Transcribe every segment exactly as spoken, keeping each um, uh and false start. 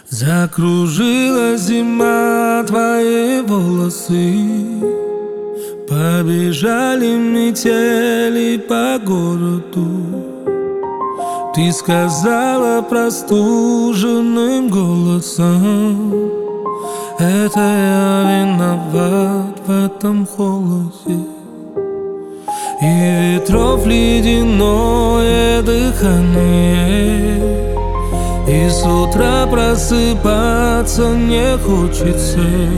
Закружила зима твои волосы, побежали метели по городу. Ты сказала простуженным голосом: это я виноват в этом холоде. И ветров ледяное дыхание, и с утра просыпаться не хочется.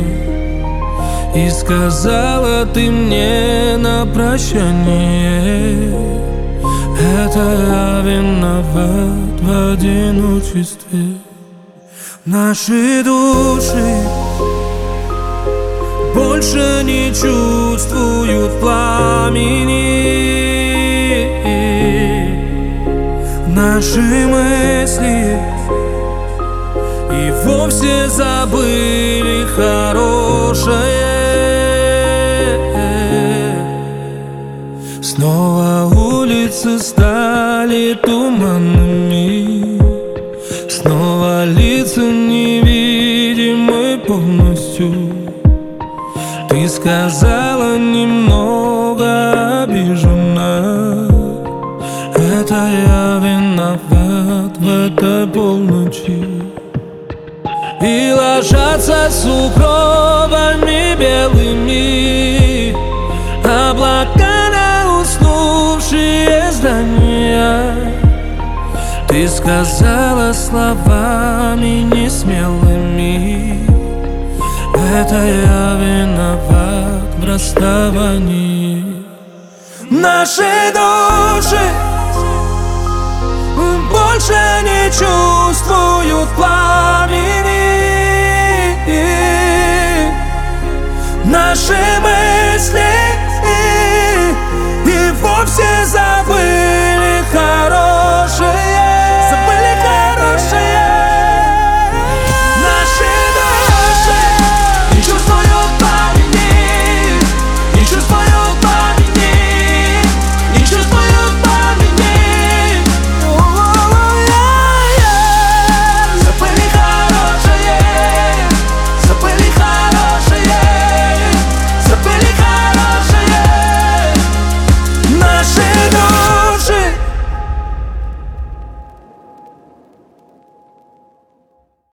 И сказала ты мне на прощание: это я виноват в одиночестве. Наши души больше не чувствуют пламени. Наши мысли и вовсе забыли хорошее. Снова улицы стали туманными, снова лица невидимы полностью. Ты сказала немного обижена: это я виноват в этой полночи. И ложатся сугробами белыми облака на уснувшие здания. Ты сказала словами несмелыми: это я виноват в расставании. Наши души больше не чувствуют